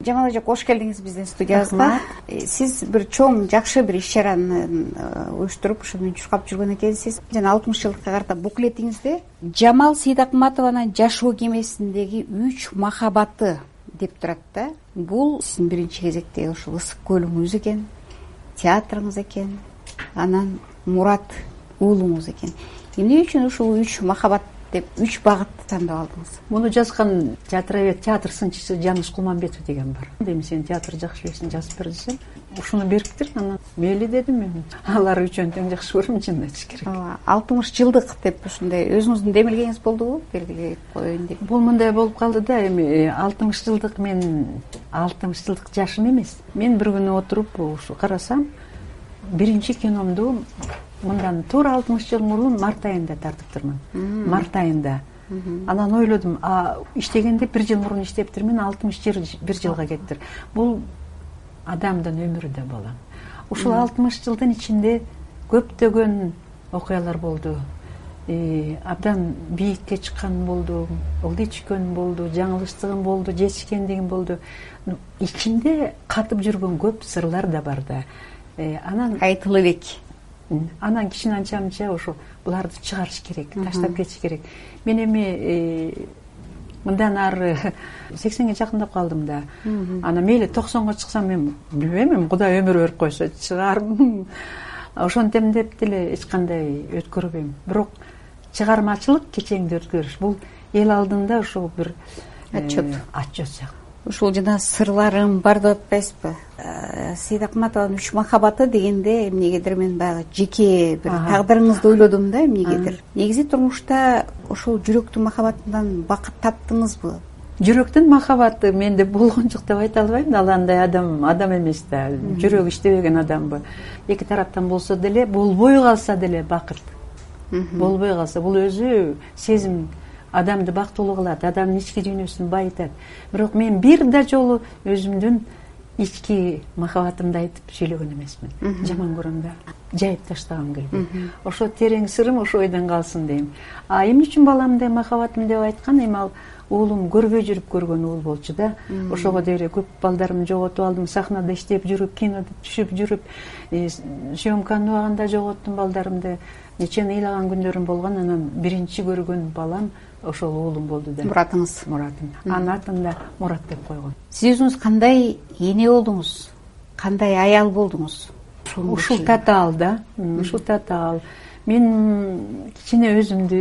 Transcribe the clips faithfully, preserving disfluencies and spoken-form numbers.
Жамал эже кош келдиңиз биздин студиябызга. Сиз бир чоң жакшы бир иш чараны уюштуруп ушуну чуркап жүргөн экенсиз. Жана алтымыш жылдыкка карата буклетиңизде Жамал Сейдакматованын жашоо кемесиндеги үч махабаты деп турат да. Бул сиздин биринчи кезектеги ушул ысык көлүңүз экен, театрыңыз экен, анан Мурат уулуңуз экен. Эмне үчүн ушул үч махабат деп үч багытты тандап алдыңыз? Муну жазган театровед, театр сынчысы Жаныш Кулманбетов деген бар. Эми сен театр жакшы билесиң, жазып бер десем, ушуну бериптир. Анан мейли дедим мен. Алар үчөөнү тең жакшы көрөм, чынын айтыш керек. алтымыш жылдык деп ушундай өзүңүздүн демилгениңиз болдубу? Белгилеп коеюн деп. Бул мындай болуп калды да, эми алтымыш жылдык мен алтымыш жылдык жашым эмес. Мен бир күнү отуруп ушу карасам, биринчи киномду мындан туура алтымыш жыл мурун март айында тартыптырмын. Март айында. Анан ойлодум, а иштегенде бир жыл мурун иштептирмин, алтымыш бир жылга кеттир. Бул адамдын өмүрү да балам. Ушул алтымыш жылдын ичинде көптөгөн окуялар болду. Абдан бийикке чыккан болду, ылдый түшкөн болду, жаңылыштыгым болду, жетишкендигим болду. Ичинде катып жүргөн көп сырлар да бар да. Анан айтылы элек. Анан кичине анча мынча ошо буларды чыгарыш керек, таштап кетиш керек. Мен эми мындан ары сексенге жакындап калдым да. Анан мейли токсонго чыксам мен билбейм, Кудай өмүр берип койсо чыгармын. Ошентем деп деле эч кандай өткөрбөйм. Бирок чыгармачылык кечеңди өткөрүш бул эл алдында ошол бир отчет. Отчет сыяктуу. Ушул жана сырларым бар деп атпайсызбы? Сейдакматованын үч махабаты дегенде эмнегедир мен баягы жеке бир тагдырыңызды ойлодум да, эмнегедир. Негизи турмушта ошол жүрөктүн махабатынан бакыт таптыңызбы? Жүрөктүн махабаты менде болгон жок деп айта албайм. Ал андай адам, адам эмес да. Жүрөк иштебеген адамбы. Эки тараптан болсо деле, болбой калса деле бакыт. Болбой калса бул өзү сезим адамды бактылуу кылат, адамдын ички дүйнөсүн байытат. Бирок мен бир да жолу өзүмдүн ички махабатымды айтып сүйлөгөн эмесмин. Жаман көрөм да. Жайып таштагым келбейт. Ошо терең сырым ошо ойдон калсын дейм. А эмне үчүн баламды махабатым деп айткан? Эми ал уулум көрбөй жүрүп көргөн уул болчу да. Ошого деле көп балдарымды жоготуп алдым. Сахнада иштеп жүрүп, кинода түшүп жүрүп, съемканын убагында жоготтум балдарымды. Нече ыйлаган күндөрүм болгон. Анан биринчи көргөн балам ошол уулум болду да. Муратыңыз. Муратым. Анын атын да Мурат деп койгон. Сиз өзүңүз кандай эне болдуңуз? Кандай аял болдуңуз? Ушул татаал да. Ушул татаал. Мен кичине өзүмдү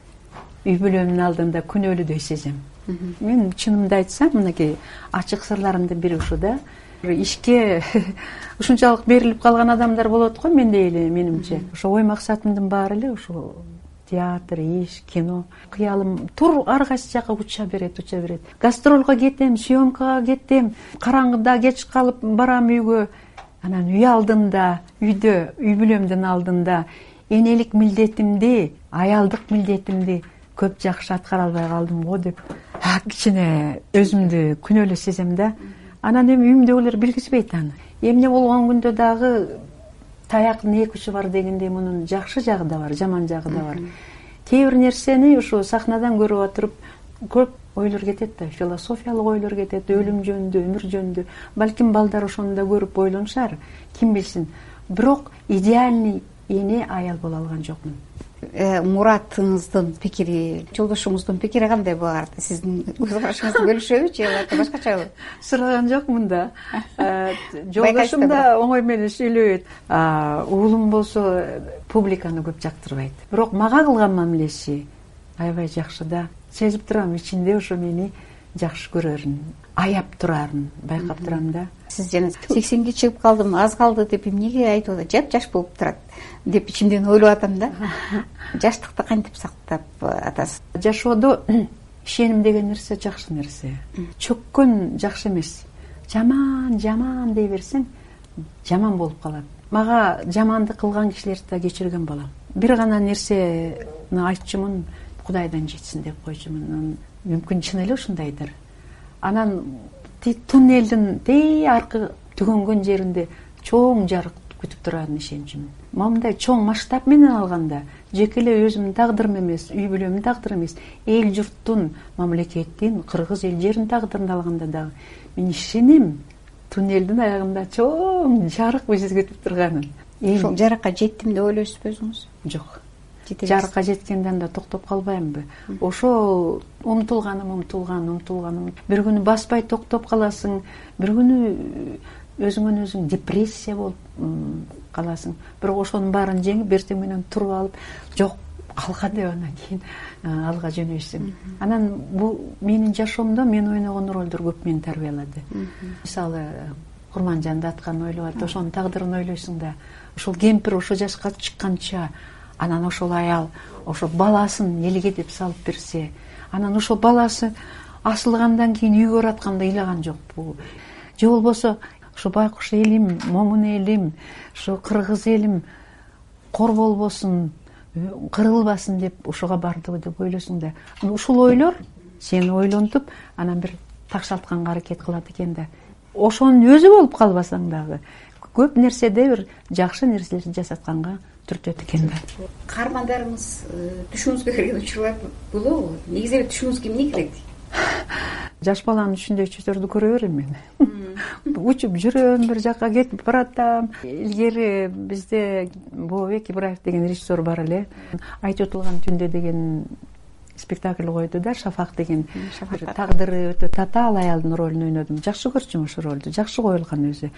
үй бүлөмдүн алдында күнөөлүүдөй сезем. Мен чынымды айтсам, мынакей ачык сырларымдын бири ушу да. Ишке ушунчалык берилип калган адамдар болот го менде эле, менимче. Ошо ой максатымдын баары эле ушул театр, иш, кино. Кыялым тур ар кайсы жака уча берет, уча берет. Гастролго кетем, съемкага кетем, караңгыда кеч калып барам үйгө. Анан үй алдында, үйдө, үй бүлөмдүн алдында энелик милдетимди, аялдык милдетимди көп жакшы аткара албай калдым го деп кичине өзүмдү күнөөлүү сезем да. Анан эми үйүмдөгүлөр билгизбейт аны. Эмне болгон күндө дагы таяктын эки учу бар дегендей мунун жакшы жагы да бар, жаман жагы да бар. Кээ бир нерсени ушу сахнадан көрүп отуруп көп ойлор кетет да, философиялык ойлор кетет, өлүм жөнүндө, өмүр жөнүндө. Балким балдар ошону да көрүп ойлонушар, ким билсин. Бирок идеальный эне аял боло алган жокмун. Муратыңыздын пикири, жолдошуңуздун пикири кандай болар? Сиздин көз карашыңызды бөлүшөбү же алар башкачабы? Сураган жокмун да. Жолдошум да оңой менен сүйлөбөйт. Уулум болсо публиканы көп жактырбайт. Бирок мага кылган мамилеси аябай жакшы да. Сезип турам, ичинде ошо мени жакшы көрөрүн, аяп турарын байкап турам да. Сиз жана сексенге чыгып калдым, аз калды деп эмнеге айтып атат? Жап жаш болуп турат деп ичимден ойлоп атам да. Жаштыкты кантип сактап атасыз? Жашоодо ишеним деген нерсе жакшы нерсе. Чөккөн жакшы эмес. Жаман, жаман дей берсең, жаман болуп калат. Мага жаманды кылган кишилерди да кечирген балам. Бир гана нерсени айтчумун, Кудайдан жетсин деп койчумун. Мүмкүн чын эле ушундайдыр. Анан туннелдин тей аркы түгөнгөн жеринде чоң жарык күтүп турганын ишенчүмүн. Мындай чоң масштаб менен алганда, жеке эле өзүмдүн тагдырым эмес, үй бүлөмдүн тагдыры эмес, эл журттун, мамлекеттин, кыргыз эл жеринин тагдырын алганда дагы мен ишенем туннелдин аягында чоң жарык биз күтүп турганын. Ошол жарыкка жеттим деп ойлойсузбу өзүңүз? Жок. Жарыкка жеткенде анда токтоп калбаймынбы? Ошол умтулганым, умтулган, умтулганым. Бир күнү баспай токтоп каласың, бир күнү өзүңөн өзүң депрессия болуп каласың. Бирок ошонун баарын жеңип, эртең менен туруп алып, жок, алга деп анан кийин алга жөнөйсүң. Анан бул менин жашоомдо мен ойногон ролдор көп мени тарбиялады. Мисалы, Курманжанды аткан ойлоп атты, ошонун тагдырын ойлойсуң да, ошол кемпир ошо жашка чыкканча, анан ошол аял ошо баласын элге деп салып берсе, анан ошол баласы асылгандан кийин үйгө баратканда ыйлаган жокпу? Же болбосо ошо байкуш элим, момун элим, ошо кыргыз элим кор болбосун, кырылбасын деп ошого бардыбы деп ойлойсуң да. Ушул ойлор сени ойлонтуп, анан бир такшалтканга аракет кылат экен да. Ошонун өзү болуп калбасаң дагы көп нерседе бир жакшы нерселерди жасатканга түртөт экен да. Каармандарыңыз түшүңүзгө кирген учурлар болобу? Негизи түшүңүзгө эмне кирет? Жаш баланын түшүндөй түштөрдү көрө берем мен. Учуп жүрөм, бир жакка кетип баратам. Илгери бизде Бообек Ибраев деген режиссер бар эле. Айтып отулган түндө деген спектакль койду да, Шафак деген. Тагдыры өтө татаал аялдын ролун ойнодум. Жакшы көрчүм ошол ролду, жакшы коюлган өзү.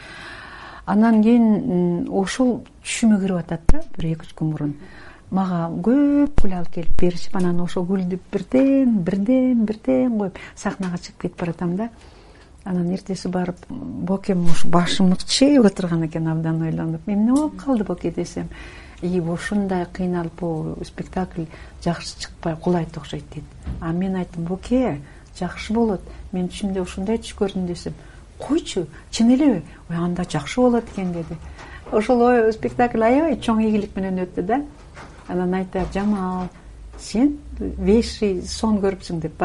Анан кийин ошол түшүмө кирип атат да, бир эки үч күн мурун. Мага көп гүл алып келип беришип, анан ошол гүлдү бирден, бирден, бирден коюп сахнага чыгып кетип баратам да. Анан эртеси барып, Бокем ушу башым ыкчыйып отурган экен, абдан ойлонуп. Эмне болуп калды Боке десем, и ушундай кыйналып, бул спектакль жакшы чыкпай кулайт окшойт дейт. А мен айттым, Боке, жакшы болот. Мен түшүмдө ушундай түш көрдүм десем, койчу, чын элеби? Ой, анда жакшы болот экен деди. Ошол спектакль аябай чоң ийгилик менен өттү да. Анан айтат, Жамал, сен веши сон көрүпсүң деп,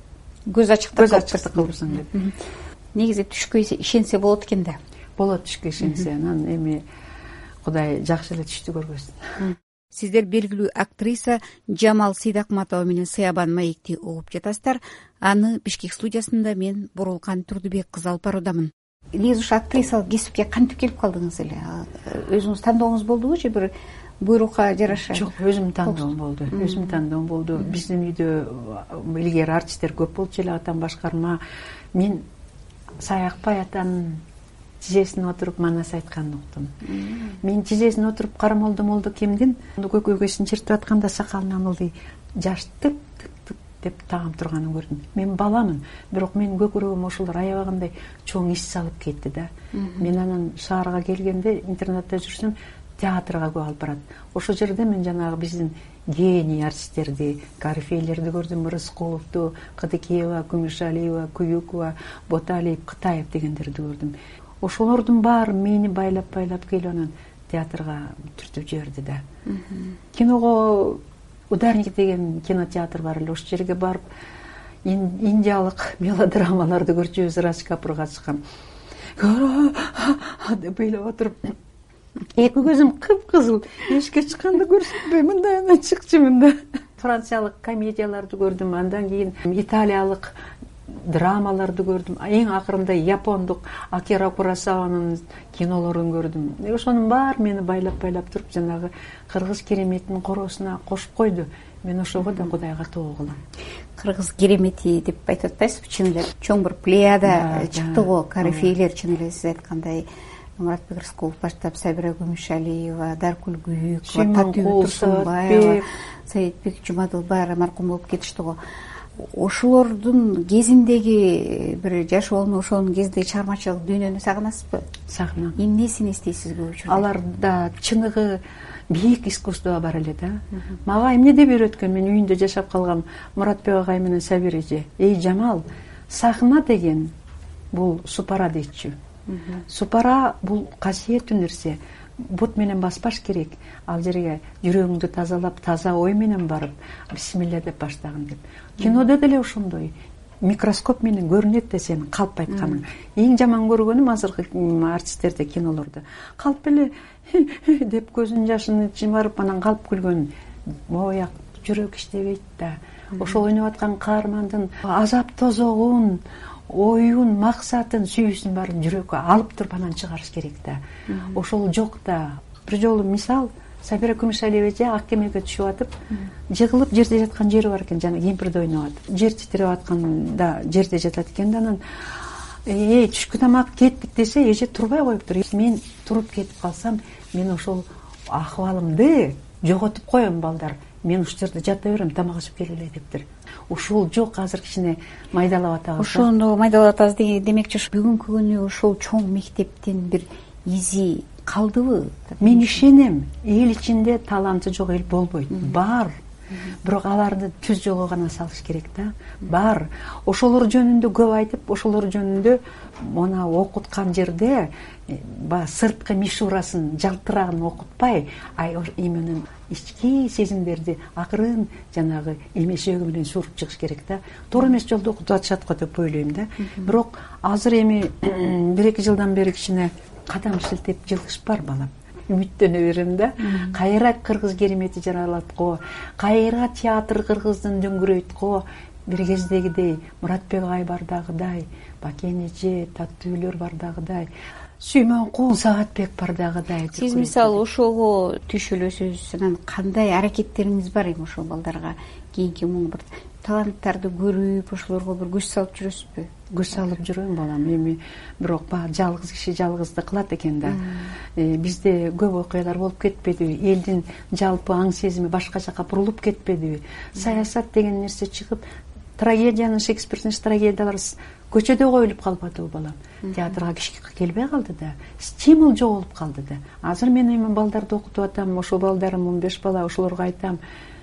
көз ачыктык кылыпсың деп. Негизи түшкө ишенсе болот экен да. Болот түшкө ишенсе, анан эми Кудай жакшы эле түштү көргөзсүн. Сиздер белгилүү актриса Жамал Сейдакматова менен Сыябан маекти угуп жатасыздар. Аны Бишкек студиясында мен Бурулкан Турдубек кызы алып баруудамын. Негизи ушу актрисалык кесипке кантип келип калдыңыз эле? Өзүңүз тандооңуз болдубу же бир буйрукка жараша? Жок, өзүм тандоом болду. Өзүм тандоом болду. Биздин үйдө илгери артисттер көп болчу эле, атам башкарма. Мен Саякбай атанын тизесине отуруп манас айтканын уктум. Мен тизесине отуруп карамолду молду кемдин көкөйгөсүн чертип атканда сакалынан ылдый жаш тык тык тык деп тагып турганын көрдүм. Мен баламын, бирок менин көкүрөгүм ошолор аябагандай чоң ис салып кетти да. Мен анан шаарга келгенде, интернатта жүрсөм, театрга көп алып барат. Ошол жерде мен жанагы биздин гений артисттерди, корифейлерди көрдүм. Рыскуловду, Кыдыкеева, Күмүшалиева, Куюкова, Боталиев, Кытаев дегендерди көрдүм. Ошолордун баары мени байлап-байлап келип анан театрга түртүп жиберди да. Киного Ударник деген кинотеатр бар эле, ошол жерге барып индиялык мелодрамаларды көрчүбүз, Раш Капурга чыккан. Деп ыйлап отуруп, эки көзүм кыпкызыл, эшикке чыкканда көрсөтпөй мындай анан чыкчумун да. Франциялык комедияларды көрдүм, андан кийин италиялык драмаларды көрдүм. Эң акырында япондук Акира Куросаванын кинолорун көрдүм. Ошонун баары мени байлап-байлап туруп, жанагы кыргыз кереметинин коросуна кошуп койду. Мен ошого да Кудайга тоо кылам. Кыргыз керемети деп айтып атпайсызбы? Чын эле чоң бир плеяда чыкты го, корифейлер, чын эле сиз айткандай. Муратбек Рыскулов баштап, Сабира Күмүшалиева, Даркүл Күйүкова, Татуу Турсунбаева, Саидбек Жумадылбай маркум болуп кетишти го. Ошолордун кезиндеги бир жашоонун, ошонун кезиндеги чыгармачылык дүйнөнү сагынасызбы? Сагынам. Эмнесин эстейсиз көп учурда? Аларда чыныгы бийик искусство бар эле да. Мага эмне деп үйрөткөн, мен үйүндө жашап калгам Муратбек агай менен Сабир эже. Эй Жамал, сахна деген бул супара дейчү. Супара бул касиеттүү нерсе. Бут менен баспаш керек. Ал жерге жүрөгүңдү тазалап, таза ой менен барып, бисмилля деп баштагын деп. Кинодо деле ошондой. Микроскоп менен көрүнөт да сен калп айтканың. Эң жаман көргөнүм азыркы артисттерде, кинолордо. Калп эле деп көзүнүн жашын жымарып анан калп күлгөн. Мояк жүрөк иштебейт да. Ошол ойноп аткан каармандын азап тозогун, оюн, максатын, сүйүүсүн баарын жүрөккө алып туруп анан чыгарыш керек да. Ошол жок да. Бир жолу мисал Сабира Күмүшалиева эже ак кемеге түшүп атып, жыгылып жерде жаткан жери бар экен, жана кемпирди ойноп атып. Жер титиреп атканда жерде жатат экен да, анан эй түшкү тамак кеттик десе, эже турбай коюптур. Мен туруп кетип калсам, мен ошол акыбалымды жоготуп коем балдар. Мен ушул жерде жата берем, тамак ичип келгиле дептир. Ушул жок, азыр кичине майдалап атабыз. Ошону майдалап атабыз деген демекчи бүгүнкү күнү ошол чоң мектептин бир изи калдыбы? Мен ишенем, эл ичинде таланты жок эл болбойт. Бар. Бирок аларды түз жолго гана салыш керек да. Бар. Ошолор жөнүндө көп айтып, ошолор жөнүндө мына окуткан жерде ба сырткы мишурасын, жалтырагын окутпай, ай именно ички сезимдерди акырын жанагы эмешеги менен суруп чыгыш керек да. Туура эмес жолдо окутуп атышат го деп ойлойм да. Бирок азыр эми бир эки жылдан бери кичине кадам шилтеп жылыш бар балам. Үмүттөнө берем да. Кайра кыргыз керемети жаралат го, кайра театр кыргыздын дөңгүрөйт го. Бир кездегидей Муратбек Ай бардагыдай, Бакен эже, Таттуулөр бардагыдай, Сүймөн Куун Саатбек бардагыдай. Сиз мисалы ошого түшүлөсүз, анан кандай аракеттериңиз бар эми ошол балдарга кийинки муну бир таланттарды көрүп, ошолорго бир күч салып жүрөсүзбү? Күч салып жүрөм балам. Эми бирок баягы жалгыз киши жалгызды кылат экен да. Бизде көп окуялар болуп кетпедиби? Элдин жалпы аң сезими башка жака бурулуп кетпедиби? Саясат деген нерсе чыгып, трагедиянын, Шекспирдин трагедиялары көчөдө коюлуп калып атабы балам? Театрга киши келбей калды да. Стимул жоголуп калды да. Азыр мен эми балдарды окутуп атам, ошол балдарым он беш бала, ошолорго айтам.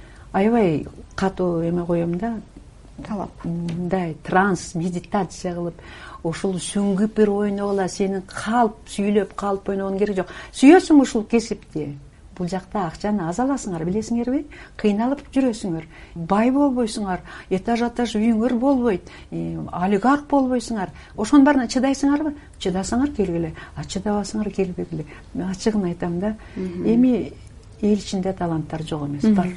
Аябай катуу эме коем да. Талап. Мындай транс, медитация кылып, ошол сүңгүп бир ойногула, сенин калп сүйлөп, калп ойногон керек жок. Сүйөсүң ушул кесипти. Бул жакта акчаны аз аласыңар, билесиңерби? Кыйналып жүрөсүңөр. Бай болбойсуңар, этаж этаж үйүңөр болбойт, олигарх болбойсуңар. Ошонун баарына чыдайсыңарбы? Чыдасаңар келгиле, а чыдабасаңар келбегиле. Мен ачыгын айтам да. Эми эл ичинде таланттар жок эмес, бар.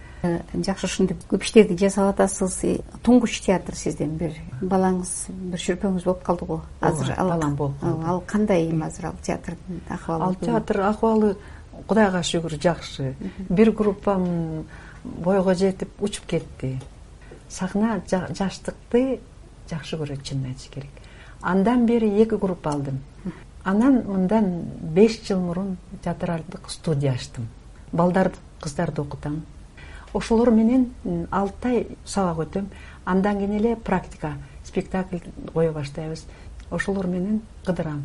Жакшы, ушинтип көп иштерди жасап атасыз. Туңгуч театр сизден бир балаңыз, бир шүрпөңүз болуп калды го. Азыр балам болуп калды. Ал кандай эми азыр ал театрдын акыбалы? Ал театр акыбалы Кудайга шүгүр жакшы. Бир группам бойго жетип учуп кетти. Сахна жаштыкты жакшы көрөт, чынын айтыш керек. Андан бери эки группа алдым. Анан мындан беш жыл мурун театралдык студия ачтым. Балдарды, кыздарды окутам. Ошолор менен алты ай сабак өтөм. Андан кийин эле практика, спектакль кое баштайбыз. Ошолор менен кыдырам.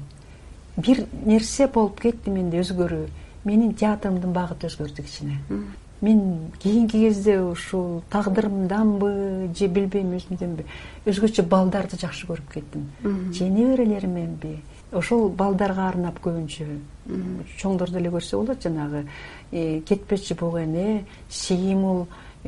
Бир нерсе болуп кетти менде, өзгөрүү. Менин театрымдын багыты өзгөрдү кичине. Мен кийинки кезде ушул тагдырымданбы, же билбейм өзүмдөнбү, өзгөчө балдарды жакшы көрүп кеттим. Же неберелеримменби? Ошол балдарга арнап көбүнчө. Чоңдорду эле көрсө болот, жанагы кетпечи буг эне, Симул,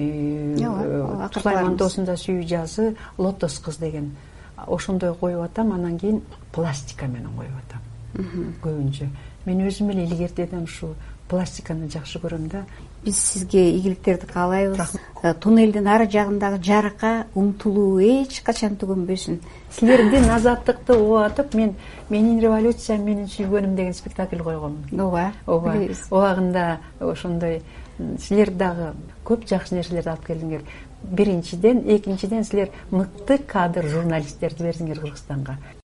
Сулайман досунда сүйүү жазы, Лотос кыз деген. Ошондой коюп атам, анан кийин пластика менен коюп атам. Көбүнчө. Мен өзүм эле илгертедем ушу пластиканы жакшы көрөм да. Биз сизге ийгиликтерди каалайбыз. Туннелдин ары жагындагы жарыкка умтулуу эч качан түгөнбөсүн. Силердин азаттыкты убатып, мен менин революциям, менин сүйгөнүм деген спектакль койгом. Ооба. Ооба. Убагында ошондой силер дагы көп жакшы нерселерди алып келдиңер. Биринчиден, экинчиден силер мыкты кадр журналисттерди бердиңер Кыргызстанга.